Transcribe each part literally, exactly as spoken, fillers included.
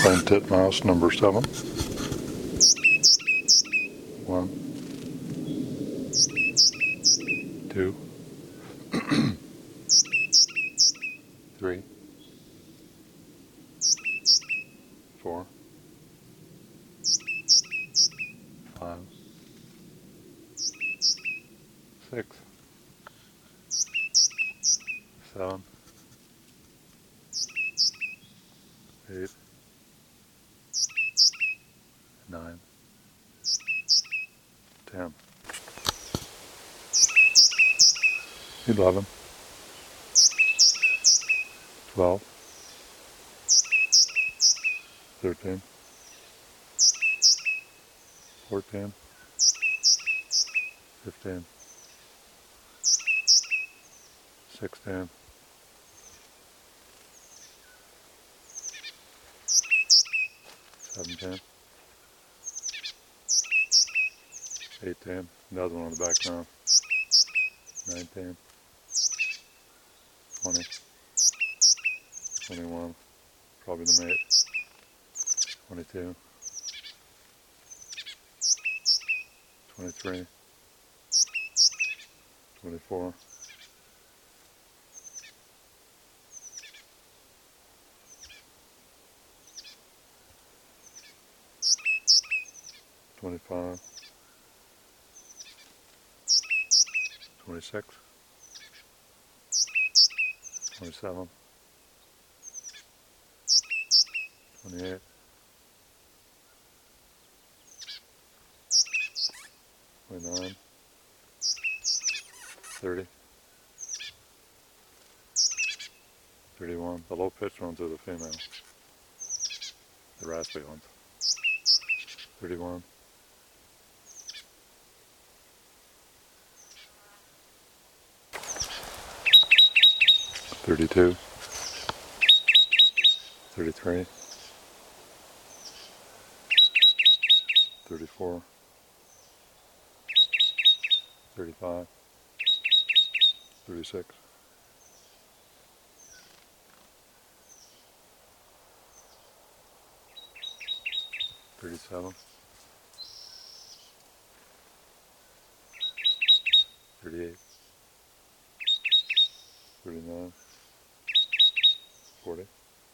Plain titmouse number seven. One, two, three, four, five, six, seven, eight, nine, ten, eleven, twelve, thirteen, fourteen, fifteen, sixteen, seventeen, eighteen, another one on the back now, nineteen, twenty, twenty-one, probably the mate, twenty-two, twenty-three, twenty-four, twenty-five, twenty-six, twenty-seven, twenty-eight, twenty-nine, thirty, thirty-one. The low pitch ones are the female, the raspy ones. thirty-one, thirty-two, thirty-three, thirty-four, thirty-five, thirty-six, thirty-seven, thirty-eight, thirty-nine, forty,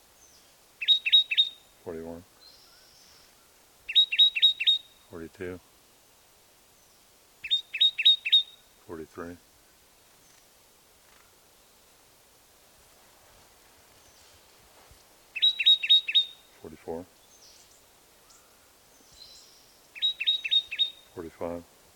forty-one, forty-two, forty-three, forty-four, forty-five,